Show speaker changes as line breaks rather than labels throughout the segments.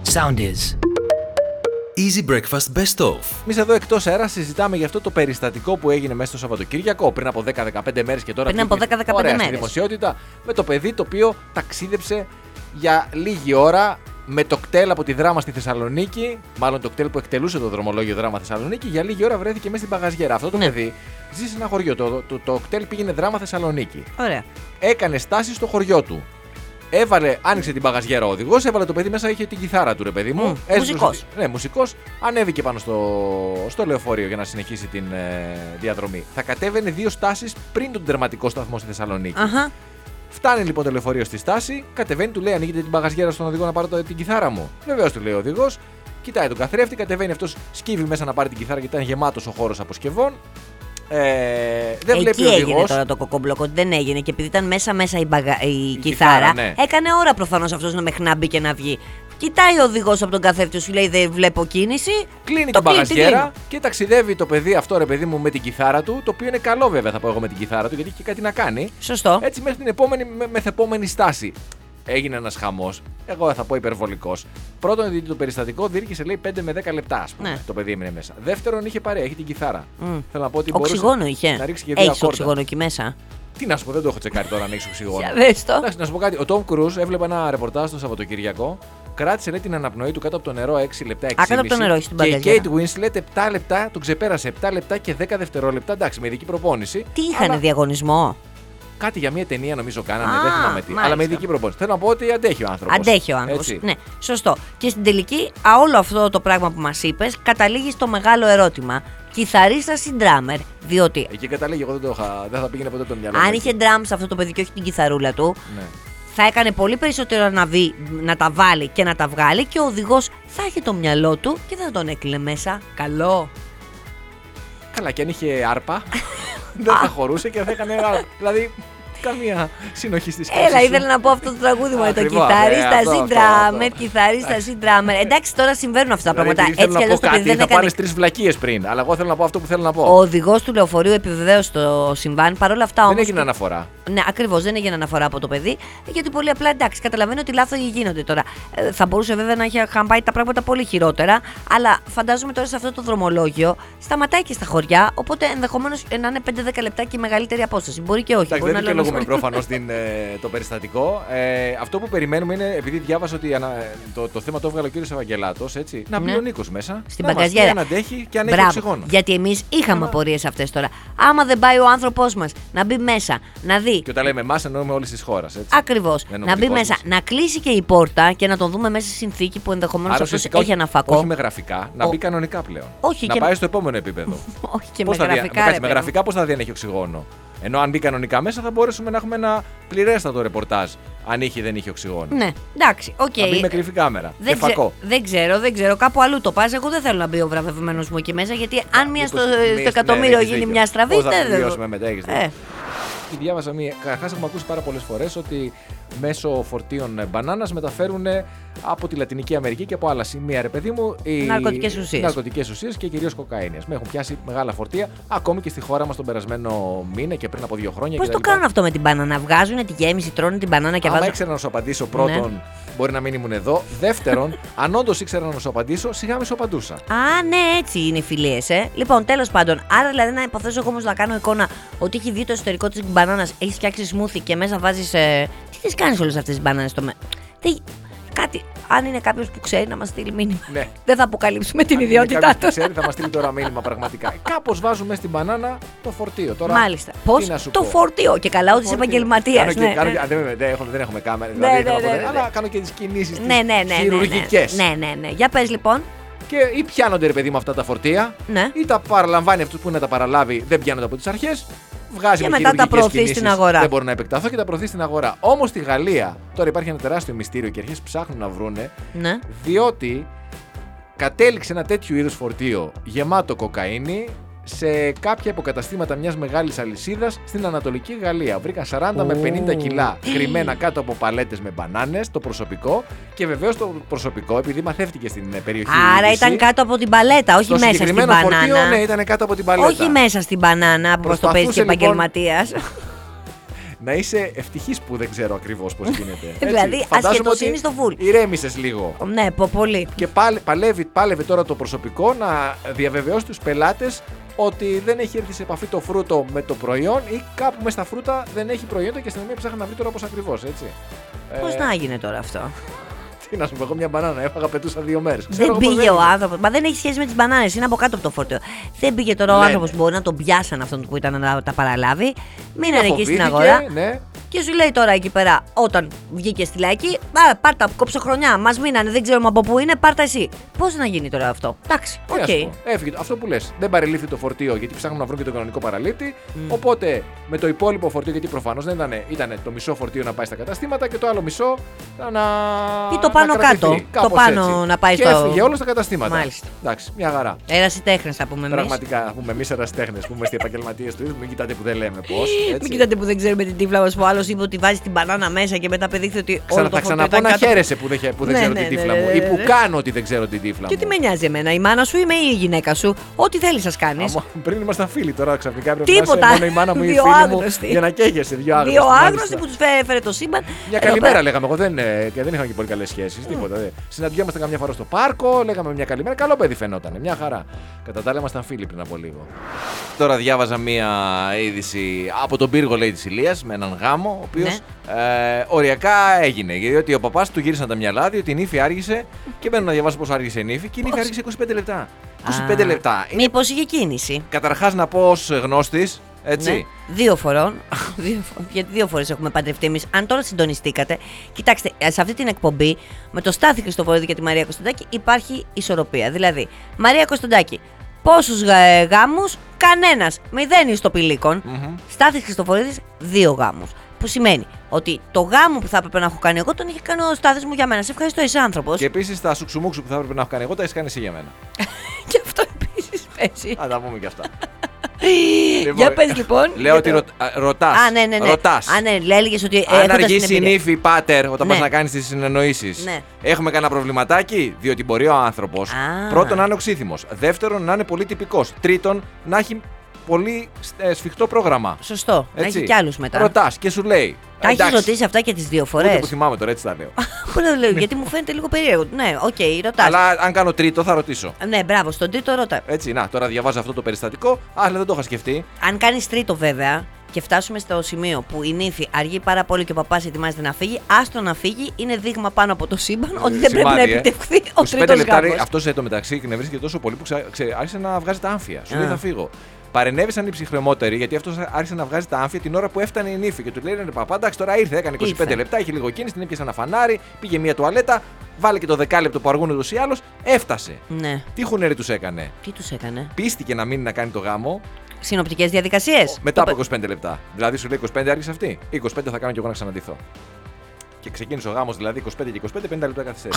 Sound is.
Easy Breakfast Best Of.
Εμείς εδώ εκτός αέρα συζητάμε για αυτό το περιστατικό που έγινε μέσα στο Σαββατοκύριακο πριν από 10-15 μέρες και τώρα.
Πριν από 10-15 μέρες.
Στη δημοσιότητα με το παιδί το οποίο ταξίδεψε για λίγη ώρα με το κτέλ από τη Δράμα στη Θεσσαλονίκη. Μάλλον το κτέλ που εκτελούσε το δρομολόγιο Δράμα Θεσσαλονίκη. Για λίγη ώρα βρέθηκε μέσα στην παγαζιέρα. Αυτό το παιδί ζει σε ένα χωριό. Το κτέλ πήγαινε Δράμα Θεσσαλονίκη.
Ωραία.
Έκανε στάση στο χωριό του. Άνοιξε την παγαζιέρα ο οδηγός, έβαλε το παιδί μέσα, είχε την κιθάρα του, ρε παιδί μου.
Μουσικός.
Ναι, μουσικός. Ανέβηκε πάνω στο λεωφορείο για να συνεχίσει την διαδρομή. Θα κατέβαινε 2 στάσεις πριν τον τερματικό σταθμό στη Θεσσαλονίκη. Φτάνει λοιπόν το λεωφορείο στη στάση, κατεβαίνει, του λέει: ανοίγετε την παγαζιέρα στον οδηγό να πάρω την κιθάρα μου. Βεβαίως του λέει ο οδηγός, κοιτάει τον καθρέφτη, κατεβαίνει αυτός, σκύβει μέσα να πάρει την κιθάρα γιατί ήταν γεμάτος ο χώρος αποσκευών. Δεν βλέπει ο οδηγός.
Έγινε τώρα το κοκομπλοκό, δεν έγινε και επειδή ήταν μέσα η κιθάρα,
ναι.
Έκανε ώρα προφανώς αυτός να μέχρι μπει και να βγει. Κοιτάει ο οδηγός από τον καθρέφτη, σου λέει: δεν βλέπω κίνηση.
Κλείνει την παγαζιέρα και ταξιδεύει το παιδί αυτό, ρε παιδί μου, με την κιθάρα του. Το οποίο είναι καλό, βέβαια, θα πω εγώ με την κιθάρα του, γιατί έχει και κάτι να κάνει.
Σωστό.
Έτσι μέχρι την επόμενη μεθεπόμενη στάση. Έγινε ένας χαμός. Εγώ θα πω υπερβολικός. Πρώτον, γιατί το περιστατικό διήρκησε λέει 5 με 10 λεπτά, ας πούμε. Ναι. Το παιδί έμεινε μέσα. Δεύτερον, είχε παρέα, έχει την κιθάρα. Θέλω να πω ότι
οξυγόνο είχε.
Να ρίξει και 2 ακόρτα.
Έχει οξυγόνο εκεί μέσα.
Τι να σου πω, δεν το έχω τσεκάρει τώρα αν έχει οξυγόνο.
Εντάξει,
να σου πω κάτι. Ο Tom Cruise έβλεπε ένα ρεπορτάζ το Σαββατοκύριακο. Κράτησε λέει, την αναπνοή του κάτω από το νερό 6 λεπτά, 6,5.
Κάτω από το νερό, στην
και η Kate Winslet 7 λεπτά, τον ξεπέρασε 7 λεπτά και 10 δευτερόλεπτα. Εντάξει, με ειδική προπόνηση.
Τι είχανε, διαγωνισμό.
Κάτι για μια ταινία νομίζω κάνανε, δεν θυμάμαι τι. Αλλά με ειδική προπόνηση. Θέλω να πω ότι αντέχει ο άνθρωπος.
Αντέχει ο άνθρωπος. Ναι, σωστό. Και στην τελική, όλο αυτό το πράγμα που μας είπες καταλήγει στο μεγάλο ερώτημα. Κιθαρίστας ή ντράμερ, διότι.
Εκεί καταλήγει, εγώ δεν θα πήγαινε ποτέ το μυαλό.
Αν είχε ντράμ σε αυτό το παιδί και όχι την κιθαρούλα του, ναι, θα έκανε πολύ περισσότερο να τα βάλει και να τα βγάλει και ο οδηγός θα είχε το μυαλό του και δεν θα τον έκλεινε μέσα. Καλό.
Καλά, και αν είχε άρπα, δεν θα χωρούσε και θα έκανε άρπα. Δηλαδή, καμία συνοχή στη σκέψη.
Έλα, ήθελα να πω αυτό το τραγούδι μου. Το κιθαρίστα ή ντράμερ, κιθαρίστα ή ντράμερ. Εντάξει, τώρα συμβαίνουν αυτά τα πράγματα. Έτσι κι αλλιώς το παιδί δεν έκανε.
Θα πάρεις 3 βλακίες πριν, αλλά εγώ θέλω να πω αυτό που θέλω να πω.
Ο οδηγός του λεωφορείου επιβεβαίωσε το συμβάν. Παρ' όλα αυτά όμως.
Δεν έγινε αναφορά.
Ναι, ακριβώς, δεν έγινε αναφορά από το παιδί. Γιατί πολύ απλά εντάξει, καταλαβαίνω ότι λάθος γίνονται τώρα. Θα μπορούσε βέβαια να είχαν πάει τα πράγματα πολύ χειρότερα. Αλλά φαντάζομαι τώρα σε αυτό το δρομολόγιο σταματάει και στα χωριά. Οπότε ενδεχομένως να είναι 5-10 λεπτά και μεγαλύτερη απόσταση. Μπορεί και όχι.
Εντάξει, δεν δικαιολογούμε προφανώς το περιστατικό. Αυτό που περιμένουμε είναι, επειδή διάβασα ότι το θέμα το έβγαλε ο κύριος Ευαγγελάτος, έτσι, να μπει ο Νίκος μέσα.
Στην παγαζιέρα.
Να αντέχει και αν έχει οξυγόνο.
Γιατί εμείς είχαμε απορίες αυτές τώρα. Άμα δεν πάει ο άνθρωπός μας να μπει μέσα, να δει.
Και όταν λέμε εμάς εννοούμε όλης της χώρας.
Ακριβώς. Να μπει μέσα, να κλείσει και η πόρτα και να τον δούμε μέσα στη συνθήκη που ενδεχομένως αυτός έχει αναφακό.
Όχι με γραφικά, να μπει κανονικά πλέον.
Όχι
να πάει στο επόμενο επίπεδο.
Όχι και με γραφικά.
Με γραφικά πώς θα δει αν έχει οξυγόνο. Ενώ αν μπει κανονικά μέσα θα μπορέσουμε να έχουμε ένα πληρέστατο ρεπορτάζ. Αν είχε ή δεν είχε οξυγόνο.
Ναι, εντάξει, οκ.
Να μπει με κρυφή κάμερα.
Δεν ξέρω. Κάπου αλλού το πας. Εγώ δεν θέλω να μπει ο βραβευμένος μου εκεί μέσα. Γιατί αν μία στο εκατομμύριο γίνει μια στραβή.
Δεν θα βιώσουμε μετά. Διάβασα καταρχάς έχουμε ακούσει πάρα πολλές φορές ότι μέσω φορτίων μπανάνας μεταφέρουν από τη Λατινική Αμερική και από άλλα σημεία, ρε παιδί μου, ναρκωτικές ουσίες και κυρίως κοκαίνες. Με έχουν πιάσει μεγάλα φορτία ακόμη και στη χώρα μας τον περασμένο μήνα και πριν από 2 χρόνια.
Πώς το κάνουν αυτό με την μπανάνα, βγάζουν τη γέμιση, τρώνε την μπανάνα και βάζουν.
Αν ήξερα να σου απαντήσω πρώτον, ναι, μπορεί να μην ήμουν εδώ. Δεύτερον, αν όντως ήξερα να σου απαντήσω, σιγά με σου απαντούσα.
Α, ναι, έτσι είναι οι φιλίες, Λοιπόν, τέλος πάντων, άρα δηλαδή να υποθέσω εγώ όμως να κάνω εικόνα ότι έχει δει το εσωτερικό της μπανάνας, έχει φτιάξει smoothie και μέσα βάζεις. Τι τις κάνεις όλες αυτές τις μπανάνες κάτι, αν είναι κάποιος που ξέρει να μας στείλει μήνυμα. Ναι. Δεν θα αποκαλύψουμε την ιδιότητά του.
Ξέρει, θα μας στείλει τώρα μήνυμα πραγματικά. Κάπως βάζουμε στην μπανάνα το φορτίο. Τώρα,
μάλιστα. Πώς το φορτίο και καλά, ότι είσαι επαγγελματίας.
Δεν έχουμε κάμερα. Αλλά κάνω και τις κινήσεις χειρουργικές.
Ναι. Για πες λοιπόν.
Και ή πιάνονται, ρε παιδί μου, αυτά τα φορτία,
ναι,
ή τα παραλαμβάνει αυτούς που είναι να τα παραλάβει, δεν πιάνονται από τις αρχές. Βγάζει
και μετά τα προωθεί στην αγορά.
Δεν μπορώ να επεκταθώ και τα προωθεί στην αγορά. Όμως στη Γαλλία τώρα υπάρχει ένα τεράστιο μυστήριο και αρχές ψάχνουν να βρούνε.
Ναι.
Διότι κατέληξε ένα τέτοιο είδους φορτίο γεμάτο κοκαίνη σε κάποια υποκαταστήματα μιας μεγάλης αλυσίδας στην Ανατολική Γαλλία. Βρήκαν 40 με 50 κιλά κρυμμένα κάτω από παλέτες με μπανάνες, το προσωπικό. Και βεβαίως το προσωπικό, επειδή μαθεύτηκε στην περιοχή.
Άρα ήταν κάτω από την παλέτα, όχι μέσα στην μπανάνα. Το
φορτίο, ναι, ήταν κάτω από την παλέτα.
Όχι μέσα στην μπανάνα, όπως το παίζει και επαγγελματίας.
να είσαι ευτυχής που δεν ξέρω ακριβώς πώς γίνεται. Έτσι.
Δηλαδή,
Φαντάζομαι
ασχετοσύνη
ότι
στο φουλ.
ηρέμησες λίγο.
Ναι, πολύ.
Και πάλευε τώρα το προσωπικό να διαβεβαιώσει τους πελάτες ότι δεν έχει έρθει σε επαφή το φρούτο με το προϊόν ή κάπου μέσα στα φρούτα δεν έχει προϊόντα και η αστυνομία ψάχνει να βρει τώρα πώς ακριβώς, έτσι.
Πώς να έγινε τώρα αυτό?
Τι να σου πω, εγώ μια μπανάνα έφαγα, πετούσα 2 μέρες.
Δεν πήγε ο άνθρωπος. Μα δεν έχει σχέση με τις μπανάνες, είναι από κάτω από το φορτίο. Δεν πήγε τώρα ο άνθρωπος που μπορεί να τον πιάσαν αυτόν που ήταν να τα παραλάβει. Μείνανε εκεί στην αγορά.
Ναι.
Και σου λέει τώρα εκεί πέρα, όταν βγήκε στη λαϊκή, πάρτα, κόψε χρονιά. Μας μείνανε, δεν ξέρουμε από πού είναι, πάρτα εσύ. Πώς να γίνει τώρα αυτό? Εντάξει, οκ.
Έφυγε αυτό που λες. Δεν παρελήφθη το φορτίο γιατί ψάχνουν να βρουν και τον κανονικό παραλήπτη. Οπότε με το υπόλοιπο φορτίο, γιατί προφανώς δεν ήταν το μισό φορτίο να πάει στα καταστήματα και το άλλο μισό να.
Ή το πάνω κάτω. Το πάνω
έτσι.
να πάει
και
στο.
Έφυγε όλο στα καταστήματα.
Μάλιστα.
Εντάξει, μια χαρά.
Ερασιτέχνες θα πούμε εμείς.
Πραγματικά, θα πούμε εμείς ερασιτέχνες που είμαστε οι επαγγελματίες του είδους. Μην κοιτάτε που δεν λέμε πώς.
Μην κοιτάτε που δεν ξέρουμε την τύφλα μας που άλλος είπε ότι βάζει την μπανάνα μέσα και μετά απεδείχθη ότι.
Θα ξαναπώ να χαίρεσαι που δεν ξέρω την τύφλα μου ή που κάνω ότι δεν ξέρω την τύφλα μου.
Και τι με νοιάζει εμένα, η μάνα σου είμαι ή η γυναίκα σου. Ό,τι θέλει σας κάνεις.
Πριν ήμασταν φίλοι, τώρα ξαφνικά πρέπει να
Τίποτα.
είσαι μόνο η μάνα μου ή η φίλη μου για να καίγεσαι. Δύο
άγνωστοι που τους έφερε το σύμπαν.
Μια καλημέρα λέγαμε. Εγώ δεν είχαμε και πολύ καλές σχέσεις. Τίποτα. Συναντιόμαστε καμιά φορά στο πάρκο, λέγαμε μια καλημέρα. Καλό παιδί φαινόταν. Μια χαρά. Κατά τα άλλα ήμασταν φίλοι πριν από λίγο. Τώρα διάβαζα μια είδηση από τον πύργο, λέει, της Ηλίας με έναν γάμο, ο οποίος οριακά έγινε. Γιατί ο παπάς του γύρισαν τα μυαλά, διότι η νύφη άργησε και μπαίνω να διαβάσω πόσο άργησε η νύφη και η νύφη άργησε 25 λεπτά. 25 λεπτά.
Μήπως είχε κίνηση?
Καταρχάς να πω ως γνώστης, έτσι.
Ναι. 2 φορών. Γιατί 2 φορές έχουμε παντρευτεί εμείς. Αν τώρα συντονιστήκατε, κοιτάξτε, σε αυτή την εκπομπή με το Στάθη Χριστοφορίδη και τη Μαρία Κωνσταντάκη υπάρχει ισορροπία. Δηλαδή, Μαρία Κωνσταντάκη, πόσους γάμους? Κανένας. 0 στο πηλίκον. Στάθης Χριστοφορίδης, 2 γάμους. Που σημαίνει ότι το γάμο που θα έπρεπε να έχω κάνει εγώ τον είχε κάνει ο Στάθης μου για μένα. Σε ευχαριστώ, είσαι άνθρωπος.
Και επίσης τα σουξουμούξου που θα έπρεπε να έχω κάνει εγώ τα έχεις κάνει εσύ για μένα.
Και αυτό επίσης παίζει.
Θα τα πούμε και αυτά.
Για πες λοιπόν.
Λέω ότι ρωτάς.
Α, ναι.
Ρωτάς.
Α, ναι, έλεγες ότι.
Αν αργήσει η νύφη, πάτερ, όταν πας να κάνεις τις συνεννοήσεις,
ναι.
έχουμε κανένα προβληματάκι? Διότι μπορεί ο άνθρωπος πρώτον να είναι οξύθυμος, δεύτερον να είναι πολύ τυπικός, τρίτον να έχει πολύ σφιχτό πρόγραμμα.
Σωστό. Να έχει κι άλλους μετά.
Ρωτάς και σου λέει.
Τα έχεις ρωτήσει αυτά και τις 2 φορές?
Ούτε που θυμάμαι τώρα, έτσι τα λέω.
Πού να λέω, γιατί μου φαίνεται λίγο περίεργο. Ναι, οκ, ρωτάς.
Αλλά αν κάνω τρίτο θα ρωτήσω.
Ναι, μπράβο, στον τρίτο ρώτα.
Έτσι, να, τώρα διαβάζω αυτό το περιστατικό, αλλά δεν το είχα σκεφτεί.
Αν κάνεις τρίτο βέβαια και φτάσουμε στο σημείο που η νύφη αργεί πάρα πολύ και ο παπάς ετοιμάζεται να φύγει, άστο να φύγει, είναι δείγμα πάνω από το σύμπαν ότι δεν πρέπει να επιτευχθεί ο τρίτος γάμος.
Αυτό εντωμεταξύ εκνευρίστηκε τόσο πολύ που άρχισε να βγάζει τα άμφια. Σου λέει θα φύγω. Παρενέβησαν οι ψυχρεμότεροι γιατί αυτό άρχισε να βγάζει τα άμφια την ώρα που έφτανε η νύφη. Και του λέει: παπά, εντάξει, τώρα ήρθε, έκανε 25 λεπτά, είχε λίγο κίνηση, την έπιασε ένα φανάρι, πήγε μια τουαλέτα, βάλε και το δεκάλεπτο που αργούν ούτως ή άλλως, έφτασε. Ναι. Τι χουνέρι τους έκανε?
Τι τους έκανε?
Πίστηκε να μείνει να κάνει το γάμο.
Συνοπτικές διαδικασίες.
Μετά από 25 λεπτά. Δηλαδή σου λέει 25 άργησε αυτή. 25 θα κάνω κι εγώ να ξαναντηθώ. Και ξεκίνησε ο γάμος δηλαδή 25 και 25, 50 λεπτά καθυστέρηση.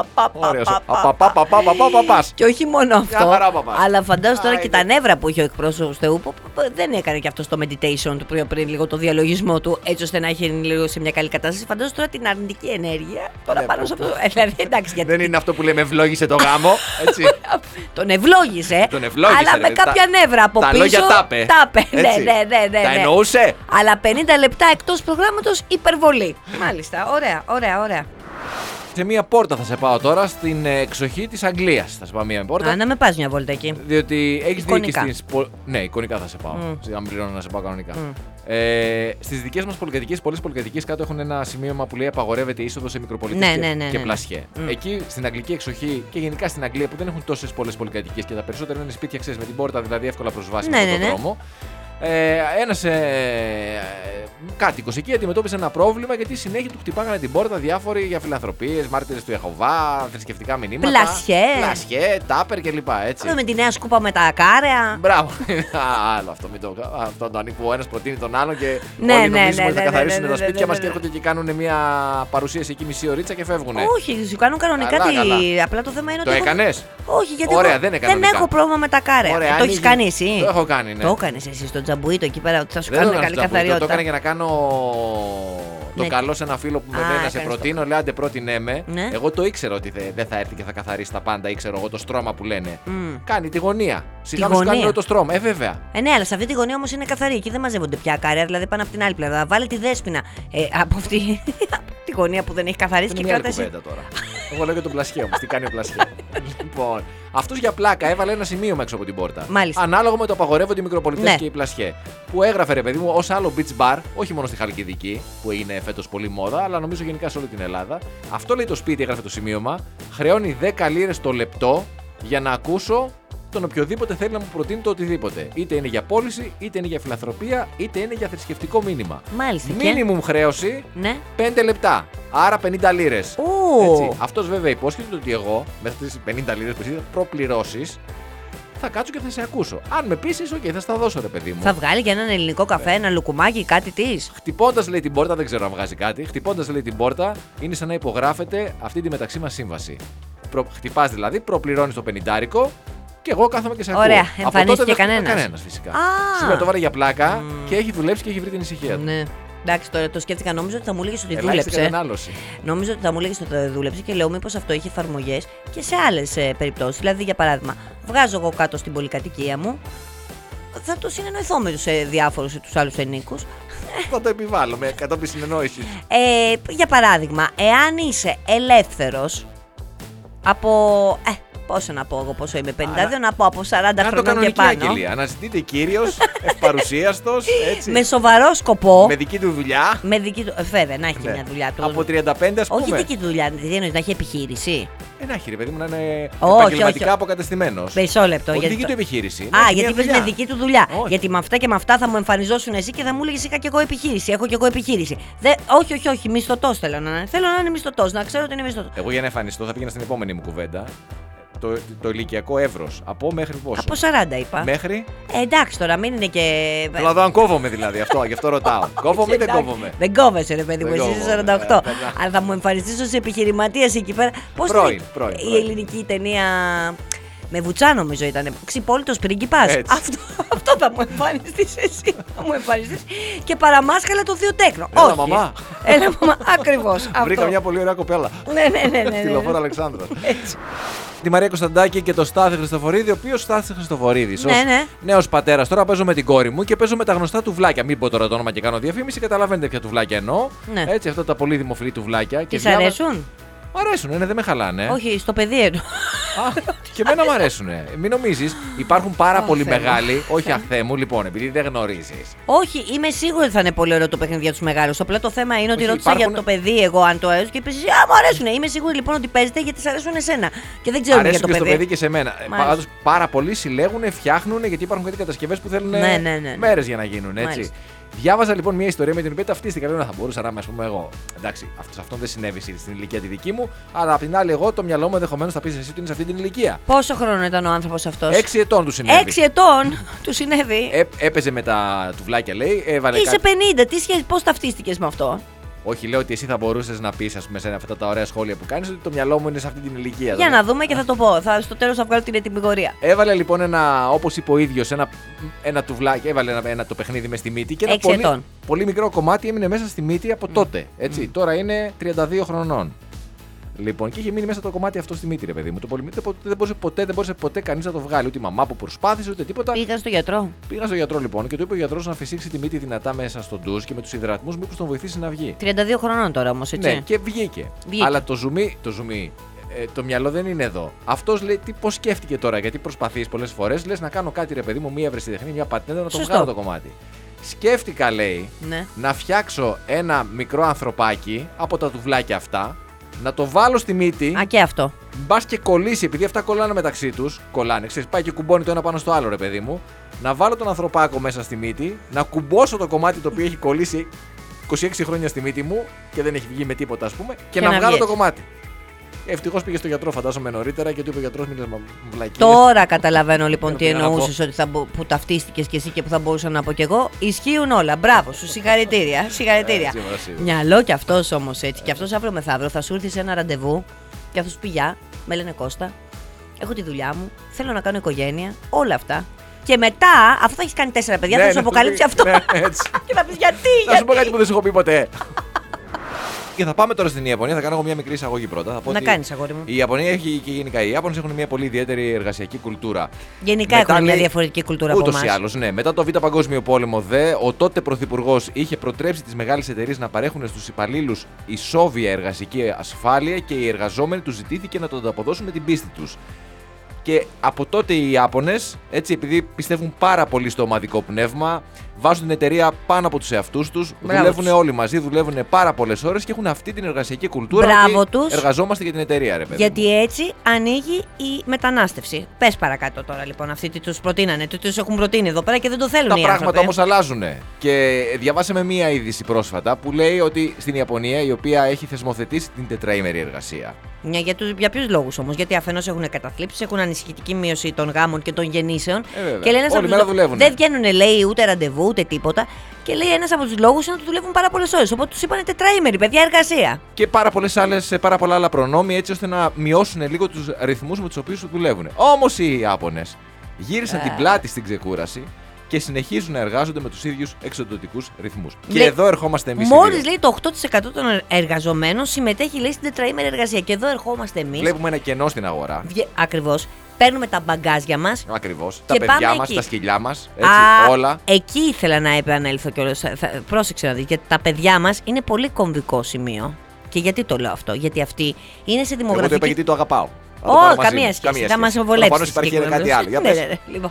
Ωραίος.
Και όχι μόνο αυτό. Αλλά φαντάζομαι τώρα και τα νεύρα που είχε ο εκπρόσωπος Θεού, που δεν έκανε και αυτό το meditation του πριν λίγο το διαλογισμό του, έτσι ώστε να έχει λίγο σε μια καλή κατάσταση. Φαντάζομαι τώρα την αρνητική ενέργεια τώρα πάνω σε αυτό. Δηλαδή εντάξει.
Δεν είναι αυτό που λέμε ευλόγησε το γάμο, έτσι.
Τον ευλόγησε. Αλλά με κάποια νεύρα από πίσω.
Τα λόγια τάπε.
Ναι.
Τα εννοούσε.
Αλλά 50 λεπτά εκτός προγράμματος υπερβολή. Μάλιστα. Ωραία.
Σε μία πόρτα θα σε πάω τώρα, στην εξοχή της Αγγλίας. Θα σε πάω μία πόρτα.
Να με πας μια βόλτα εκεί.
Διότι έχεις δει και στις. Ναι, εικονικά θα σε πάω. Αν πληρώνω να σε πάω κανονικά. Στις δικές μας πολυκατοικίες, πολλές πολυκατοικίες κάτω έχουν ένα σημείωμα που λέει απαγορεύεται είσοδο σε μικροπολιτές και πλασιέ. Εκεί στην αγγλική εξοχή και γενικά στην Αγγλία που δεν έχουν τόσες πολλές πολυκατοικίες και τα περισσότερα είναι σπίτια, ξέρεις, με την πόρτα δηλαδή εύκολα προσβάσιμο από τον δρόμο. Ένας κάτοικος εκεί αντιμετώπισε ένα πρόβλημα γιατί συνέχεια του χτυπάγανε την πόρτα διάφοροι για φιλανθρωπίες, μάρτυρες του Ιεχωβά, θρησκευτικά μηνύματα. Πλασιέ, τάπερ κλπ. Έτσι.
Με τη νέα σκούπα με τα κάρεα.
Μπράβο. Άλλο αυτό. Αυτό το ανήκει που ο ένας προτείνει τον άλλο και όλοι νομίζουμε ότι θα καθαρίσουν τα σπίτια μας και έρχονται και κάνουν μια παρουσίαση εκεί μισή ωρίτσα και φεύγουν.
Όχι, σου κάνουν κανονικά απλά το θέμα είναι ότι.
Το έκανες?
Όχι, γιατί
δεν
έχω πρόβλημα με τα κάρεα. Το έχεις κάνει εσύ?
Το έχω κάνει, ναι.
Το έκανες εσύ στο τζαμπουίτο εκεί πέρα ότι θα σου κάνουν καλή καθαριότητα.
Το έκανα για να κάνω Το
Ναι.
καλό σε ένα φίλο που με
Α,
λέει να σε
έκανες
προτείνω, λέει άντε πρότεινέ με.
Ναι.
Εγώ το ήξερα ότι δεν θα έρθει και θα καθαρίσει τα πάντα, ήξερα εγώ το στρώμα που λένε.
Μμ.
Κάνει τη γωνία. Σιγά
Τη
μου σου κάνει
γωνία.
όλο το στρώμα. Βέβαια.
Ναι, αλλά σε αυτή τη γωνία όμως είναι καθαρή. Εκεί δεν μαζεύονται πια κάρια, δηλαδή πάνε από την άλλη πλευρά. Βάλε τη δέσποινα από αυτή τη γωνία που δεν έχει καθαρίσει
Είναι
και
μια άλλη
κρατάει.
κουβέντα τώρα. Εγώ λέω για τον πλασιέ όμως. Τι κάνει ο πλασιέ. Λοιπόν, αυτός για πλάκα έβαλε ένα σημείο έξω από την πόρτα.
Μάλιστα.
Ανάλογο με το απαγορεύονται οι μικροπολιτές
Ναι.
και οι πλασιέ. Που έγραφε ρε παιδί μου ως άλλο beach bar, όχι μόνο στη Χαλκιδική, που είναι φέτος πολύ μόδα, αλλά νομίζω γενικά σε όλη την Ελλάδα. Αυτό λέει το σπίτι, έγραφε το σημείωμα. Χρεώνει 10 λίρες το λεπτό για να ακούσω τον οποιοδήποτε θέλει να μου προτείνει το οτιδήποτε. Είτε είναι για πώληση, είτε είναι για φιλανθρωπία, είτε είναι για θρησκευτικό μήνυμα.
Μάλιστα.
Μίνιμουμ χρέωση
Ναι.
5 λεπτά. Άρα 50 λίρες.
Ου.
Αυτό βέβαια υπόσχεται ότι εγώ με αυτές τις 50 λίρες που εσύ θα προπληρώσεις θα κάτσω και θα σε ακούσω. Αν με πείσεις, οκ, θα στα δώσω ρε παιδί μου.
Θα βγάλει και έναν ελληνικό καφέ, ένα λουκουμάκι, κάτι τη.
Χτυπώντας λέει την πόρτα, δεν ξέρω αν βγάζει κάτι. Χτυπώντας λέει την πόρτα, είναι σαν να υπογράφεται αυτή τη μεταξύ μας σύμβαση. Χτυπάς δηλαδή, προπληρώνεις το 50 και εγώ κάθομαι και σε ακούω.
Ωραία,
Από
εμφανίστηκε
τότε δεν χτυπά
κανένας.
Κανένας φυσικά.
Α.
Σήμερα το βάλε για πλάκα και έχει δουλέψει και έχει βρει την ησυχία του.
Ναι. Εντάξει, τώρα το σκέφτηκα. Νόμιζα ότι θα μου έλεγε ότι
Ελάχιστη
δούλεψε.
κατανάλωση.
Νόμιζα ότι θα μου έλεγε ότι δεν δούλεψε και λέω μήπως αυτό έχει εφαρμογές και σε άλλες περιπτώσεις. Δηλαδή, για παράδειγμα, βγάζω εγώ κάτω στην πολυκατοικία μου, θα το συνεννοηθώ με τους διάφορους ή τους άλλους ενίκους.
Θα το επιβάλλω με κατόπιν συνεννόηση.
Για παράδειγμα, εάν είσαι ελεύθερος από. Πόσο να πω εγώ, πόσο είμαι, 52, να πω από 40
Να το
χρονών και
κανονική
πάνω.
αγγελία. Αναζητείται κύριος, ευπαρουσίαστος, έτσι.
Με σοβαρό σκοπό.
Με δική του δουλειά.
Με δική του. Βέβαια, να έχει και
Ναι.
μια δουλειά του.
Από 35 ας πούμε.
Όχι δική του δουλειά, τι εννοείς, να έχει επιχείρηση.
Να έχει ρε παιδί μου να είναι
Όχι,
επαγγελματικά
όχι.
αποκατεστημένος.
Μισό λεπτό.
Όχι
γιατί
δική
το-
του επιχείρηση. να
Α,
έχει
γιατί
μια
πες με
δουλειά.
δική του δουλειά.
Όχι.
Γιατί με αυτά και με αυτά θα μου εμφανιζόσουν εσύ και θα μου έλεγε είχα και εγώ επιχείρηση. Έχω και εγώ επιχείρηση. Όχι. Μισθωτό θέλω να είναι. Θέλω να είναι μισθωτό, να ξέρω ότι είναι μισθωτό.
Εγώ για να εμφανιστώ θα πήγαινα στην επόμενη μου κουβέντα. Το ηλικιακό εύρος. Από μέχρι πόσο.
Από 40 είπα.
Μέχρι.
Εντάξει τώρα, μην είναι και.
Θέλω να δω αν κόβομαι δηλαδή. Γι' αυτό ρωτάω. Κόβομαι ή δεν
Εντάξει,
κόβομαι.
Δεν κόβεσαι, ρε παιδί μου,
Δεν
εσύ είσαι
κόβομαι,
48.
περνά.
Αλλά θα μου εμφανιστεί ω επιχειρηματία εκεί πέρα. Πώς
Πρώην,
ήταν
πρώην,
η
πρώην.
ελληνική ταινία. Με βουτσά νομίζω ήταν. Ξυπόλυτος πριγκιπάς.
Έτσι.
Αυτό θα μου εμφανιστείς εσύ. Θα μου εμφανιστείς. Και παραμάσχαλα το θείο τέκνο.
Έλα,
Όχι.
μαμά.
Έλα, μαμά. Ακριβώς.
Βρήκα μια πολύ ωραία κοπέλα.
Ναι.
Στη Λεωφόρο Αλεξάνδρου.
Έτσι.
Τη Μαρία Κωνσταντάκη και το Στάθη Χριστοφορίδη, ο οποίος Στάθης Χριστοφορίδης.
Ναι, ναι.
Νέος πατέρας. Τώρα παίζω με την κόρη μου και παίζω με τα γνωστά τουβλάκια. Μην πω τώρα το όνομα και κάνω διαφήμιση, καταλαβαίνετε ποια τουβλάκια εννοώ.
Ναι.
Έτσι, αυτά τα πολύ δημοφιλή τουβλάκια. Και
Της αρέσουν?
Μ' αρέσουν, ναι, δεν με χαλάνε.
Όχι, στο παιδί εννοώ.
Α, και εμένα μου αρέσουν. Μην νομίζεις, υπάρχουν πάρα πολύ
Θεέ μου.
μεγάλοι. Όχι αχθέ μου, λοιπόν, επειδή δεν γνωρίζεις.
Όχι, είμαι σίγουρη ότι θα είναι πολύ ωραίο το παιχνίδι για του μεγάλου. Απλά το θέμα είναι ότι
Όχι,
ρώτησα
υπάρχουν-
για το παιδί, εγώ αν το έζω και είπε εσύ, Α, μου αρέσουν. Είμαι σίγουρη λοιπόν ότι παίζετε γιατί σε αρέσουν εσένα. Και δεν ξέρουμε για
Αρέσουν
το
και στο
παιδί.
παιδί και σε μένα.
Μάλιστα.
Πάντως πάρα πολλοί συλλέγουν, φτιάχνουν γιατί υπάρχουν κάτι κατασκευές που θέλουν
Ναι.
μέρες για να γίνουν. Έτσι.
Μάλιστα.
Διάβαζα λοιπόν μια ιστορία με την οποία ταυτίστηκα. Λέω να θα μπορούσα να είμαι, ας πούμε, εγώ. Εντάξει, αυτό δεν συνέβη στην ηλικία τη δική μου, αλλά απ' την άλλη, εγώ το μυαλό μου ενδεχομένως θα πει εσύ ότι είναι σε αυτή την ηλικία.
Πόσο χρόνο ήταν ο άνθρωπο αυτό?
6 ετών του συνέβη.
6 ετών του συνέβη.
Έπαιζε με τα τουβλάκια, λέει. Έβαλε
Είσαι
κάτι.
50, τι σχέση, πώ ταυτίστηκε με αυτό?
Όχι, λέω ότι εσύ θα μπορούσε να πει, α πούμε, σε αυτά τα ωραία σχόλια που κάνει, ότι το μυαλό μου είναι σε αυτή την ηλικία.
Για να δούμε και θα το πω. Στο τέλο θα βγάλω την ετοιμιγορία.
Έβαλε λοιπόν ένα, όπως είπε ο ίδιος, ένα τουβλάκι, έβαλε το παιχνίδι μες στη μύτη και ένα
6
πολύ,
ετών.
πολύ μικρό κομμάτι έμεινε μέσα στη μύτη από τότε. Έτσι. Τώρα είναι 32 χρονών. Λοιπόν, και είχε μείνει μέσα το κομμάτι αυτό στη μύτη, ρε παιδί μου. Το πολυμύτη δεν μπορούσε ποτέ κανείς να το βγάλει. Ούτε η μαμά που προσπάθησε, ούτε τίποτα.
Πήγα στο γιατρό.
Πήγα στο γιατρό λοιπόν και του είπε ο γιατρός να φυσήξει τη μύτη δυνατά μέσα στο ντους και με τους υδρατμούς, μήπως τον βοηθήσει να βγει.
32 χρονών τώρα όμω, έτσι.
Ναι, και βγήκε. Αλλά το ζουμί, το μυαλό δεν είναι εδώ. Αυτός λέει πώς σκέφτηκε τώρα, γιατί προσπαθείς πολλές φορές, λες να κάνω κάτι ρε παιδί μου, μία ευρεσιτεχνή, μία πατέντα, να το
Σωστό.
βγάλω το κομμάτι. Σκέφτηκα, λέει,
Ναι.
να φτιάξω ένα μικρό ανθρωπάκι από τα τουβλάκια αυτά, να το βάλω στη μύτη,
Α, και αυτό.
μπας και κολλήσει, επειδή αυτά κολλάνε μεταξύ τους, κολλάνε, ξέρεις, πάει και κουμπώνει το ένα πάνω στο άλλο, ρε παιδί μου, να βάλω τον ανθρωπάκο μέσα στη μύτη, να κουμπώσω το κομμάτι το οποίο έχει κολλήσει 26 χρόνια στη μύτη μου και δεν έχει βγει με τίποτα, ας πούμε, και να βγάλω
βγει
το
έτσι.
κομμάτι. Ευτυχώς πήγε στο γιατρό, φαντάζομαι νωρίτερα, και του είπε ο γιατρός: μην λες βλακίες.
Τώρα καταλαβαίνω λοιπόν τι
Πήγα να
εννοούσε ότι που ταυτίστηκε και εσύ και που θα μπορούσα να πω κι εγώ. Ισχύουν όλα. Μπράβο σου, συγχαρητήρια. Συγχαρητήρια.
Σίγουρα, σίγουρα.
Μυαλό κι αυτό όμω έτσι. Κι αυτό αύριο μεθαύριο θα σου έρθει σε ένα ραντεβού και θα σου πει γεια, με λένε Κώστα. Έχω τη δουλειά μου. Θέλω να κάνω οικογένεια. Όλα αυτά. Και μετά, αφού θα έχει κάνει 4 παιδιά, θα σου αποκαλύψει αυτό.
Ναι, έτσι.
Και θα πει γιατί,
Να σου πω κάτι που δεν σου έχω πει ποτέ. Και θα πάμε τώρα στην Ιαπωνία. Θα κάνω εγώ μια μικρή εισαγωγή πρώτα. Θα πω
Να
ότι
κάνεις, αγόρι μου.
η Ιαπωνία έχει και γενικά οι Ιάπωνες έχουν μια πολύ ιδιαίτερη εργασιακή κουλτούρα.
Γενικά
Μετά,
έχουν μια
λέει,
διαφορετική κουλτούρα από
ούτως
εμάς.
ή άλλως, ναι. Μετά το Β' Παγκόσμιο Πόλεμο, ο τότε πρωθυπουργός είχε προτρέψει τις μεγάλες εταιρείες να παρέχουν στους υπαλλήλους ισόβια εργασική ασφάλεια και οι εργαζόμενοι τους ζητήθηκε να το ανταποδώσουν με την πίστη τους. Και από τότε οι Ιάπωνες, έτσι, επειδή πιστεύουν πάρα πολύ στο ομαδικό πνεύμα, βάζουν την εταιρεία πάνω από τους εαυτούς τους, δουλεύουν όλοι μαζί, δουλεύουν πάρα πολλές ώρες και έχουν αυτή την εργασιακή κουλτούρα.
Μπράβο
ότι
τους.
Εργαζόμαστε για την εταιρεία, ρε παιδί.
Γιατί έτσι ανοίγει η μετανάστευση. Πες παρακάτω τώρα λοιπόν, αυτοί τι τους προτείνανε, τι τους έχουν προτείνει εδώ πέρα και δεν το θέλουν
Τα
οι
πράγματα
άνθρωποι.
όμως αλλάζουν. Και διαβάσαμε μία είδηση πρόσφατα που λέει ότι στην Ιαπωνία, η οποία έχει θεσμοθετήσει την τετραήμερη εργασία.
Για ποιους λόγους όμως? Γιατί αφενός έχουν καταθλίψεις, έχουν ανησυχητική μείωση των γάμων και των γεννήσεων.
Βέβαια.
Και λέει ένας
Όλη
από
μέρα
τους
δουλεύουν.
Δεν βγαίνουν, λέει, ούτε ραντεβού ούτε τίποτα. Και λέει ένας από τους λόγους είναι ότι δουλεύουν πάρα πολλές ώρες. Οπότε τους είπανε τετραήμερη, παιδιά, εργασία.
Και πάρα πολλά άλλα προνόμια, έτσι ώστε να μειώσουν λίγο τους ρυθμούς με τους οποίους δουλεύουν. Όμως οι Ιάπωνες γύρισαν την πλάτη στην ξεκούραση και συνεχίζουν να εργάζονται με τους ίδιους εξοντωτικούς ρυθμούς. Και εδώ ερχόμαστε εμείς.
Μόλις λέει το 8% των εργαζομένων συμμετέχει, λέει, στην τετραήμερη εργασία. Και εδώ ερχόμαστε εμείς.
Βλέπουμε ένα κενό στην αγορά.
Ακριβώς. Παίρνουμε τα μπαγκάζια μας.
Ακριβώς.
Και
Τα παιδιά
πάμε
μας,
εκεί.
τα σκυλιά μας. Έτσι, όλα.
Εκεί ήθελα να επανέλθω κιόλας. Πρόσεξε να δεις. Γιατί τα παιδιά μας είναι πολύ κομβικό σημείο. Και γιατί το λέω αυτό? Γιατί αυτοί είναι σε
Εγώ το
δημογραφική.
είπα γιατί το αγαπάω.
Όχι, καμία σχέση. Θα μας βολέψει.
Πάνω υπάρχει κάτι άλλο. Για πες.
Λοιπόν.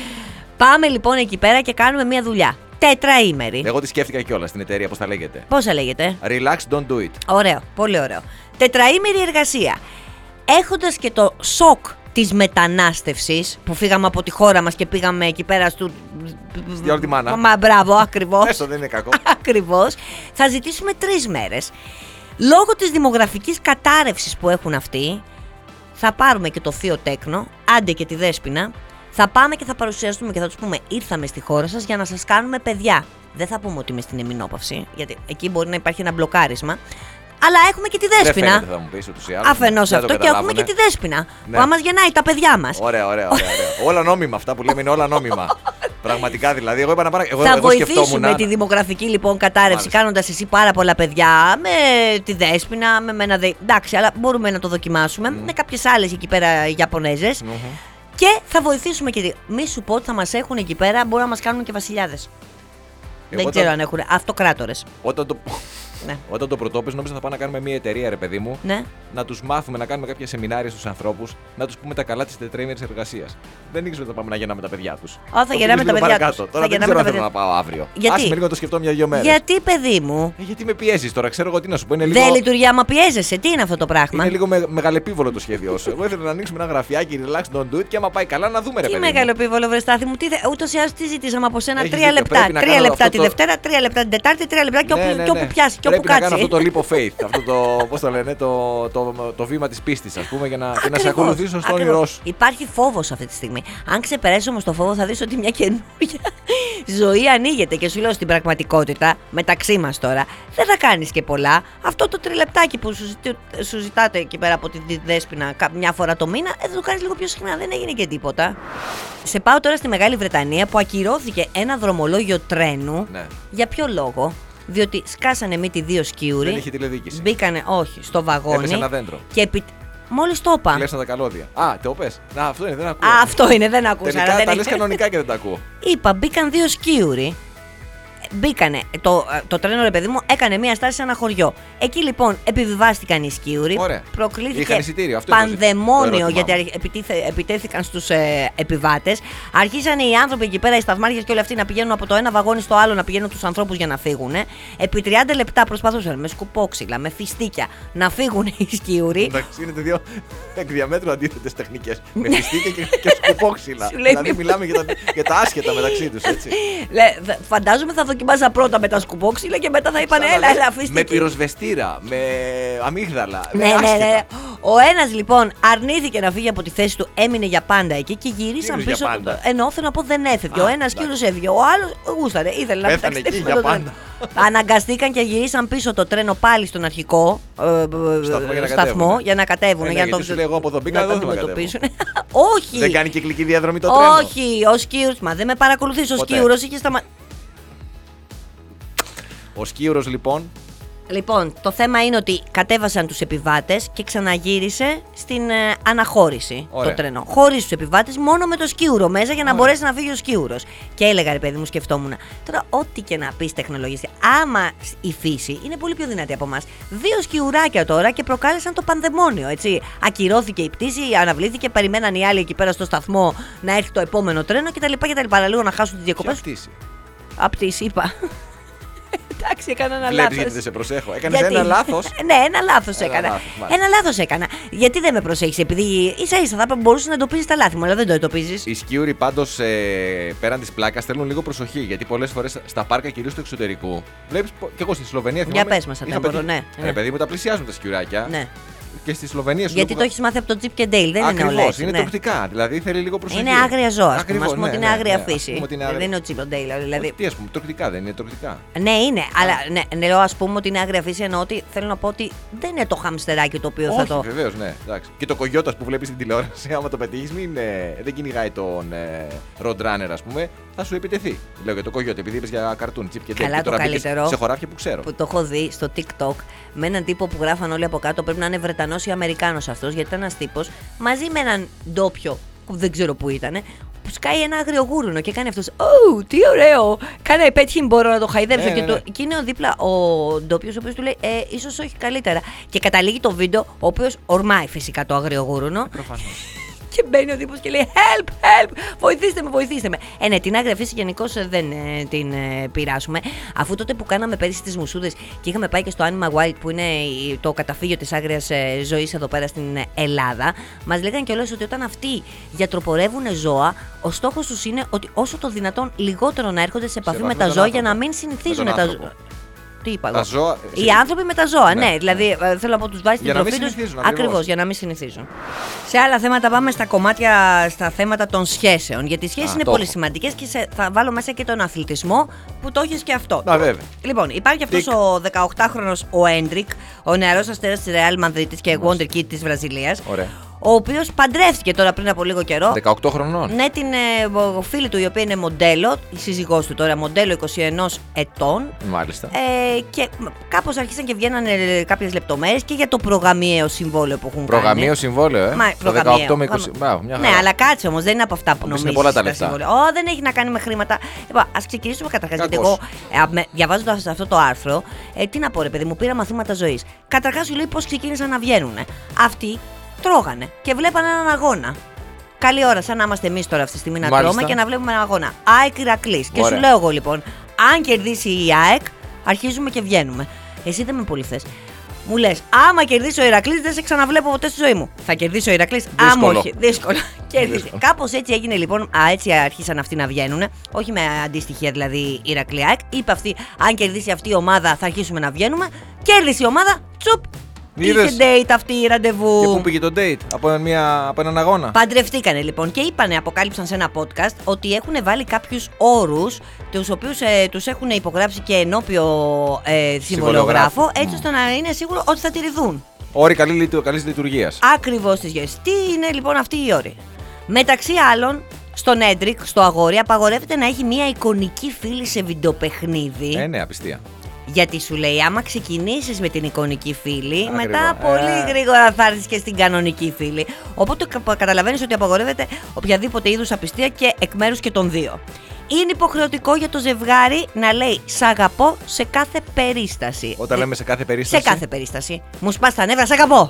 Πάμε λοιπόν εκεί πέρα και κάνουμε μια δουλειά. Τετραήμερη.
Εγώ τη σκέφτηκα κιόλας στην εταιρεία, πώς θα λέγεται.
Πώς θα λέγεται?
Relax, don't do it.
Ωραίο, πολύ ωραίο. Τετραήμερη εργασία. Έχοντας και το σοκ της μετανάστευσης που φύγαμε από τη χώρα μας και πήγαμε εκεί πέρα στη
όλη τη μάνα.
Μα μπράβο, ακριβώς.
Έστω δεν είναι κακό.
Ακριβώς. Θα ζητήσουμε 3 μέρες. Λόγω της δημογραφικής κατάρρευσης που έχουν αυτοί, θα πάρουμε και το θείο τέκνο, άντε και τη δέσποινα. Θα πάμε και θα παρουσιαστούμε και θα τους πούμε: ήρθαμε στη χώρα σας για να σας κάνουμε παιδιά. Δεν θα πούμε ότι είμαι στην εμεινόπαυση, γιατί εκεί μπορεί να υπάρχει ένα μπλοκάρισμα. Αλλά έχουμε και τη δέσποινα.
Δεν φαίνεται, θα μου πεις, ούτως ή άλλως.
Αφενός
Δεν το
αυτό και έχουμε και
καταλάβουνε.
τη δέσποινα.
Ναι.
Που άμα γεννάει τα παιδιά μας.
Ωραία. Όλα νόμιμα αυτά που λέμε είναι όλα νόμιμα. Πραγματικά δηλαδή. Εγώ είπα να πάρω.
Θα βοηθήσουμε τη δημογραφική λοιπόν κατάρρευση
Μάλιστα.
κάνοντας εσύ πάρα πολλά παιδιά με τη δέσποινα, με ένα εντάξει, αλλά μπορούμε να το δοκιμάσουμε με κάποιες άλλες εκεί πέρα Ιαπωνέζες. Και θα βοηθήσουμε και. Μη σου πω ότι θα μας έχουν εκεί πέρα, μπορούν να μας κάνουν και βασιλιάδες. Δεν ξέρω αν έχουν. Αυτοκράτορες. Ναι.
Όταν το πρωτόπες, νόμιζα θα πάμε να κάνουμε μια εταιρεία, ρε παιδί μου.
Ναι.
Να τους μάθουμε να κάνουμε κάποια σεμινάρια στους ανθρώπους, να τους πούμε τα καλά της τετραήμερης εργασίας. Δεν ήξερα ότι θα πάμε να γεννάμε τα παιδιά τους.
Θα γεννάμε τα παιδιά τους.
Τώρα δεν ξέρω αν θέλω να πάω αύριο.
Γιατί?
Άσε με λίγο να το σκεφτώ 1-2 μέρες.
Γιατί, παιδί μου?
Γιατί με πιέζεις τώρα, ξέρω εγώ τι να σου πω. Είναι λίγο,
Δεν λειτουργεί άμα πιέζεσαι. Τι είναι αυτό το πράγμα?
είναι λίγο μεγαλεπίβολο το σχέδιό σου. Εγώ ήθελα να ανοίξουμε ένα γραφιάκι, relax, don't do it και άμα πάει καλά να δούμε, ρε
Τι
παιδί μου.
μεγάλο επίβολο, βρε Στάθη μου. Ούτως ή άλλως τι ζητήσαμε από σένα?
Έχεις
3
δίκιο,
λεπτά.
πρέπει να
3
κάνω
λεπτά
αυτό
τη
το-
Δευτέρα, 3 λεπτά την Τετάρτη, 3 λεπτά και όπου πιάσει και όπου
Πρέπει να κάνω
κάτσει.
αυτό το leap of faith, αυτό το, πώς το λένε, το βήμα της πίστης, ας πούμε, και να σε
Ακριβώς,
ακολουθήσω στο
ακριβώς.
όνειρό σου.
Υπάρχει φόβος αυτή τη στιγμή. Αν ξεπεράσει όμως το φόβο, θα δεις ότι μια καινούργια ζωή ανοίγεται. Και σου λέω στην πραγματικότητα, μεταξύ μας τώρα, δεν θα κάνεις και πολλά. Αυτό το τριλεπτάκι που σου ζητάτε εκεί πέρα από τη δέσποινα μια φορά το μήνα, θα το κάνεις λίγο πιο συχνά. Δεν έγινε και τίποτα. Σε πάω τώρα στη Μεγάλη Βρετανία που ακυρώθηκε ένα δρομολόγιο τρένου.
Ναι.
Για ποιο λόγο? Διότι σκάσανε μύτη 2 σκιούροι.
Δεν είχε τηλεδίκηση.
Μπήκανε, όχι, στο βαγόνι.
Έπεσε ένα δέντρο.
Και μόλις το είπα.
Κλέψαν τα καλώδια. Α, το πες. Να, αυτό είναι, δεν ακούω.
Αυτό είναι, δεν ακούσα.
Τελικά
αλλά
τα
δεν
λες
είναι.
κανονικά και δεν τα ακούω.
Είπα, μπήκαν 2 σκιούροι. Μπήκανε. Το τρένο, ρε παιδί μου, έκανε μία στάση σε ένα χωριό. Εκεί λοιπόν επιβιβάστηκαν οι σκιούροι.
Ωραία.
Προκλήθηκε
Είχαν εισιτήριο, αυτό είναι το
πανδαιμόνιο
ερώτημά
γιατί επιτέθηκαν στους επιβάτες. Αρχίσανε οι άνθρωποι εκεί πέρα, οι σταθμάρχες και όλοι αυτοί να πηγαίνουν από το ένα βαγόνι στο άλλο, να πηγαίνουν τους ανθρώπους για να φύγουν. Επί 30 λεπτά προσπαθούσαν με σκουπόξυλα, με φιστίκια να φύγουν οι σκιούροι.
Εντάξει, είναι δύο εκ διαμέτρου αντίθετες τεχνικές. Με φιστίκια και σκουπόξυλα.
Σου λέει,
Δηλαδή μιλάμε για τα άσχετα μεταξύ τους, έτσι.
Φαντάζομαι θα δοκιμάζα πρώτα με τα σκουπόξυλα και μετά θα είπαν έλα, φιστική.
Με πυροσβεστήρα, με αμύγδαλα.
Ναι. Ο ένας λοιπόν αρνήθηκε να φύγει από τη θέση του, έμεινε για πάντα εκεί και γυρίσαν
Μείνεις για
πίσω.
πάντα.
Ενώ θέλω να πω δεν έφευγε. Ο ένας κύριος έφυγε. Ο άλλος γούσταρε. Ήθελε να
Πέθανε
μεταξύ
εκεί
με
για
το τρένο.
πάντα.
Αναγκαστήκαν και γυρίσαν πίσω το τρένο πάλι στον αρχικό σταθμό για να κατέβουν. Για
γιατί σου λέει, εγώ από εδώ μπήκα,
να το
εδώ θέλω να
αντιμετωπίσουν.
κατέβω.
Όχι.
Δεν κάνει κυκλική διαδρομή το τρένο.
Όχι. Ο Σκύρος, μα δεν με παρακολουθείς. Ο
Ποτέ.
Σκύρος είχε σταματήσει.
Ο Σκύουρος λοιπόν
Λοιπόν, το θέμα είναι ότι κατέβασαν τους επιβάτες και ξαναγύρισε στην αναχώρηση.
Ωραία.
Το τρένο. Χωρίς τους επιβάτες, μόνο με το σκίουρο μέσα για να μπορέσει να φύγει ο σκίουρος. Και έλεγα, ρε παιδί μου, σκεφτόμουν. Τώρα, ό,τι και να πεις τεχνολογιστή, άμα η φύση είναι πολύ πιο δυνατή από εμάς. 2 σκιουράκια τώρα και προκάλεσαν το πανδαιμόνιο, έτσι. Ακυρώθηκε η πτήση, αναβλήθηκε, περιμέναν οι άλλοι εκεί πέρα στο σταθμό να έρθει το επόμενο τρένο κτλ. Αλλά λίγο να χάσουν τις διακοπές. Απ' τη είπα. Εντάξει, έκανα ένα λάθος.
Βλέπεις γιατί δεν σε προσέχω. Έκανες ένα λάθος.
Ναι, ένα λάθος έκανα. Ένα λάθος έκανα. Γιατί δεν με προσέχεις, επειδή ίσα-ίσα θα μπορούσες να εντοπίζεις τα λάθη μου, αλλά δεν το εντοπίζεις.
Οι σκιούροι πάντως πέραν της πλάκας θέλουν λίγο προσοχή. Γιατί πολλές φορές στα πάρκα, κυρίως του εξωτερικού, βλέπεις και εγώ στη Σλοβενία θυμάμαι.
Για πες μας, αν μπορώ, ναι.
Ναι, παιδί μου, τα πλησιάζουν τα σκιουράκια.
Ναι.
Και στη Σλοβενία σου
Γιατί το έχεις μάθει από το Chip και Dale, δεν είναι όλα.
Ακριβώς, είναι τοκτικά. Δηλαδή θέλει λίγο προσοχή.
Είναι άγρια ζώα. Α πούμε
ναι,
ότι είναι άγρια φύση. Δεν είναι ο Chip και Dale. Δηλαδή.
Τι ας πούμε, τοκτικά δεν είναι τοκτικά.
Ναι, είναι. Αλλά ναι, λέω ας πούμε ότι είναι άγρια φύση, εννοώ ότι θέλω να πω ότι δεν είναι το χαμστεράκι το οποίο θα το.
Όχι, βεβαίως, ναι. Εντάξει. Και το κογιώτας που βλέπεις στην τηλεόραση, άμα το πετύχεις, δεν κυνηγάει τον Roadrunner, ας πούμε, θα σου επιτεθεί. Λέω για το κογιώτα, επειδή είπες για καρτούν, Chip και Dale.
Καλά, το καλύτερο.
Σε χωράφια που ξέρω.
Που το έχω δει στο TikTok με έναν τύπο που γράφαν όλοι από κάτω. Πρέπει να είναι Βρετανός ή Αμερικάνος αυτός, γιατί ήταν ένας τύπος μαζί με έναν ντόπιο που δεν ξέρω που ήταν, που σκάει ένα αγριογούρουνο και κάνει αυτός. Ω, τι ωραίο! Κάνα πέτυχη, μπορώ να το χαϊδέψω. Και είναι ο δίπλα ο ντόπιος, ο οποίος του λέει, ίσως όχι καλύτερα. Και καταλήγει το βίντεο, ο οποίος ορμάει φυσικά το αγριογούρουνο.
Προφανώς.
Και μπαίνει ο τύπος και λέει help, help, βοηθήστε με, βοηθήστε με. Ναι, την άγρια φύση γενικώς δεν την πειράσουμε. Αφού τότε που κάναμε πέρυσι τις μουσούδες και είχαμε πάει και στο Anima Wild, που είναι το καταφύγιο της άγριας ζωής εδώ πέρα στην Ελλάδα, μας λέγανε κιόλας ότι όταν αυτοί γιατροπορεύουν ζώα, ο στόχος τους είναι ότι όσο το δυνατόν λιγότερο να έρχονται σε επαφή με τα ζώα για να μην συνηθίζουν τα ζώα. Τι είπα εγώ.
Ζώα,
οι άνθρωποι με τα ζώα, ναι. Δηλαδή θέλω να πω, τους βάζει την τροφή τους.
Ακριβώς,
για να μην συνηθίζουν. Σε άλλα θέματα πάμε στα θέματα των σχέσεων. Γιατί οι σχέσεις είναι πολύ σημαντικές και θα βάλω μέσα και τον αθλητισμό που το έχεις και αυτό.
Βέβαια.
Λοιπόν, υπάρχει αυτός ο 18χρονος ο Έντρικ, ο νεαρός αστέρας της Real Madrid και Wonder Kid της Βραζιλίας.
Ωραία.
Ο οποίος παντρεύτηκε τώρα πριν από λίγο καιρό.
18 χρονών.
Ναι, την φίλη του η οποία είναι μοντέλο, η σύζυγός του τώρα, μοντέλο 21 ετών.
Μάλιστα.
Και κάπως άρχισαν και βγαίνανε κάποιες λεπτομέρειες και για το προγαμιαίο συμβόλαιο που έχουν κάνει.
Προγαμιαίο συμβόλαιο, Το 18 με 20.
Ναι, αλλά κάτσε όμως, δεν είναι από αυτά που νομίζεις.
Είναι πολλά τα λεφτά.
Δεν έχει να κάνει με χρήματα. Λοιπόν, ας ξεκινήσουμε καταρχάς. Γιατί εγώ διαβάζοντας αυτό το άρθρο, τι να πω, ρε παιδί μου, πήρα μαθήματα ζωής. Καταρχάς σου λέει πώς ξεκίνησαν να βγαίνουν. Αυτοί τρώγανε και βλέπανε έναν αγώνα. Καλή ώρα, σαν να είμαστε εμείς τώρα αυτή τη στιγμή να τρώμε και να βλέπουμε έναν αγώνα. ΑΕΚ Ηρακλής. Και σου λέω εγώ λοιπόν, αν κερδίσει η ΑΕΚ, αρχίζουμε και βγαίνουμε. Εσύ δεν με πολύ θες. Μου λες, άμα κερδίσει ο Ηρακλής, δεν σε ξαναβλέπω ποτέ στη ζωή μου. Θα κερδίσει ο Ηρακλής, άμα όχι. Δύσκολο. Κάπως έτσι έγινε λοιπόν, έτσι άρχισαν αυτοί να βγαίνουν. Όχι με αντίστοιχεια δηλαδή Ηρακλή ΑΕΚ. Είπε αυτή, αν κερδίσει αυτή η ομάδα, θα αρχίσουμε να βγαίνουμε. Κέρδισε η ομάδα, τσουπ. Είχε date αυτή, ραντεβού.
Και πού πήγε το date, από έναν αγώνα.
Παντρευτήκανε λοιπόν και αποκάλυψαν σε ένα podcast ότι έχουν βάλει κάποιους όρους, τους οποίους τους έχουν υπογράψει και ενώπιο συμβολογράφο, έτσι ώστε να είναι σίγουρο ότι θα τηρηθούν.
Όροι καλής λειτουργίας.
Ακριβώς τις γεύσεις. Τι είναι λοιπόν αυτοί οι όροι? Μεταξύ άλλων, στον Έντρικ, στο αγόρι, απαγορεύεται να έχει μια εικονική φίλη σε βιντεοπαιχνίδι.
Ναι, απιστία.
Γιατί σου λέει, άμα ξεκινήσεις με την εικονική φίλη, μετά πολύ γρήγορα θα έρθεις και στην κανονική φίλη. Οπότε καταλαβαίνεις ότι απαγορεύεται οποιαδήποτε είδους απιστία και εκ μέρους και των δύο. Είναι υποχρεωτικό για το ζευγάρι να λέει «Σ' αγαπώ» σε κάθε περίσταση.
Όταν λέμε σε κάθε περίσταση.
Σε κάθε περίσταση. Μου σπάς τα νεύρα, «Σ' αγαπώ».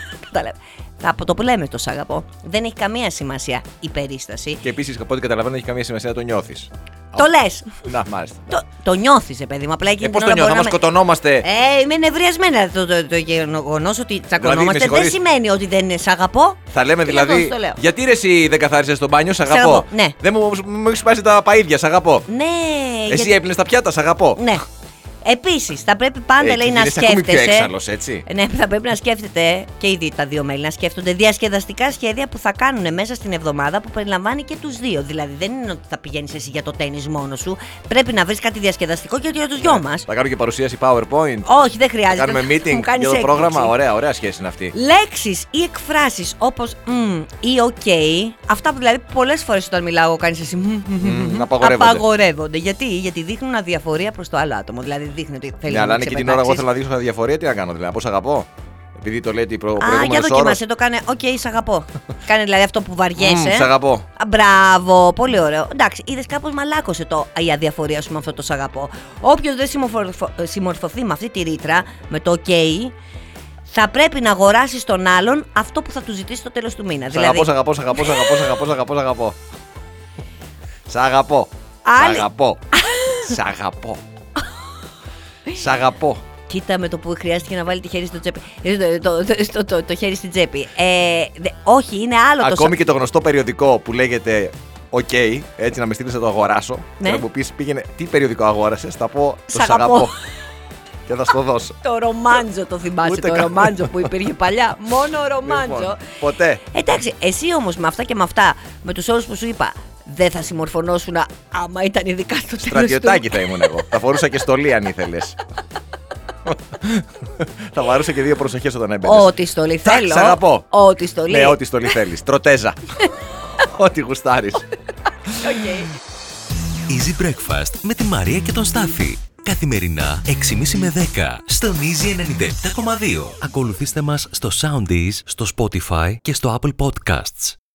Από το που λέμε το «Σ' αγαπώ» δεν έχει καμία σημασία η περίσταση.
Και επίσης, από ό,τι καταλαβαίνω, έχει καμία σημασία να το νιώθεις.
Το λες.
Να, μάλιστα.
Το νιώθεις, παιδί μου. Απλά
πώς το νιώθω, άμα σκοτωνόμαστε.
Είμαι νευριασμένα. Το γεγονός ότι τσακωνόμαστε δεν σημαίνει ότι δεν είναι «Σ' αγαπώ».
Θα λέμε δηλαδή. Γιατί ρε εσύ δεν καθάρισες το μπάνιο, «Σ' αγαπώ».
Ναι.
Δεν μου έχεις σπάσει τα παΐδια, «Σ' αγαπώ».
Ναι.
Εσύ έπλυνες τα πιάτα, «Σ' αγαπώ».
Ναι. Επίσης, θα πρέπει πάντα λέει να σκέφτεσαι.
Ακόμη πιο έξαλλος, έτσι.
Ναι, θα πρέπει να σκέφτεται και ήδη τα δύο μέλη να σκέφτονται διασκεδαστικά σχέδια που θα κάνουν μέσα στην εβδομάδα που περιλαμβάνει και τους δύο. Δηλαδή, δεν είναι ότι θα πηγαίνεις εσύ για το τένις μόνος σου. Πρέπει να βρεις κάτι διασκεδαστικό και για τους δυο μας.
Θα κάνω και παρουσίαση PowerPoint.
Όχι, δεν χρειάζεται.
Θα κάνουμε meeting για το πρόγραμμα. Ωραία σχέση είναι αυτή.
Λέξεις ή εκφράσεις όπως ή ok, αυτά που δηλαδή πολλές φορές όταν μιλάω, κάνεις εσύ. Απαγορεύονται. Γιατί δείχνουν αδιαφορία προς το άλλο άτομο. Δηλαδή, δηλαδή δείχνει ότι θέλει
Ναι,
να
αλλά αν και την ώρα εγώ
ξεπετάξεις.
θέλω να δείξω διαφορία, τι να κάνω, δηλαδή, πώς αγαπώ. Επειδή το λέει ότι
Α, για
προηγούμενος
δοκίμασε, το κάνε. Οκ, σ' αγαπώ. Κάνε δηλαδή αυτό που βαριέσαι.
Σ' αγαπώ.
Α, μπράβο, πολύ ωραίο. Εντάξει, είδες κάπως μαλάκωσε η αδιαφορία σου με αυτό το σ' αγαπώ. Όποιος δεν συμμορφωθεί με αυτή τη ρήτρα, με το OK, θα πρέπει να αγοράσει στον άλλον αυτό που θα του ζητήσει στο τέλος του μήνα.
Σ' αγαπώ, σ' αγαπώ, σ' αγαπώ, σ' αγαπώ, σ' αγαπώ, σ' αγαπώ, σ' αγαπώ. Σ' αγαπώ. Σ' αγαπώ. Σ' αγαπώ. Σ' αγαπώ.
Κοίτα με το που χρειάστηκε να βάλει το χέρι στο τσέπη. Το χέρι στην τσέπη. Όχι, είναι άλλο το.
Ακόμη και το γνωστό περιοδικό που λέγεται OK, έτσι να με στείλεις να το αγοράσω.
Ναι.
Και να μου πεις πήγαινε, τι περιοδικό αγόρασες, θα πω το
Σ'
σ' αγαπώ. Και θα στο δώσω.
Το ρομάντζο το θυμάσαι,
Ούτε
το
καν.
ρομάντζο που υπήρχε παλιά. Μόνο ρομάντζο.
Λοιπόν, ποτέ.
Εντάξει, εσύ όμως με αυτά και με αυτά, με τους όρους που σου είπα, δεν θα συμμορφωνόσουν άμα ήταν ειδικά στο τέλος του.
Στρατιωτάκι θα ήμουν εγώ. Θα φορούσα και στολή αν ήθελες. Θα βαρούσα και 2 προσοχές όταν έμπαινες.
Ό,τι στολή θέλω.
Σ' αγαπώ.
Ό,τι στολή.
Ναι, ό,τι στολή θέλεις. Τροτέζα. Ό,τι γουστάρεις.
Okay.
Easy Breakfast με τη Μαρία και τον Στάφη. Καθημερινά 6.30 με 10 στον Easy 97.2. Ακολουθήστε μας στο Soundees, στο Spotify και στο Apple Podcasts.